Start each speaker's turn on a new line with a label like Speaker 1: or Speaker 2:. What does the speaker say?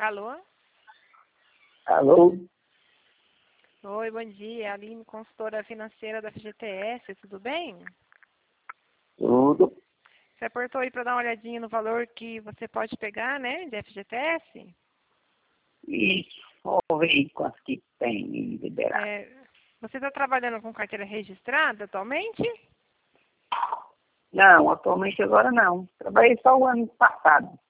Speaker 1: Alô?
Speaker 2: Alô?
Speaker 1: Oi, bom dia. Aline, consultora financeira da FGTS, tudo bem?
Speaker 2: Tudo?
Speaker 1: Você apertou aí para dar uma olhadinha no valor que você pode pegar, né, de FGTS?
Speaker 2: Isso, vou ver quanto que tem liberado.
Speaker 1: Você está trabalhando com carteira registrada atualmente?
Speaker 2: Não, atualmente agora não. Trabalhei só o ano passado.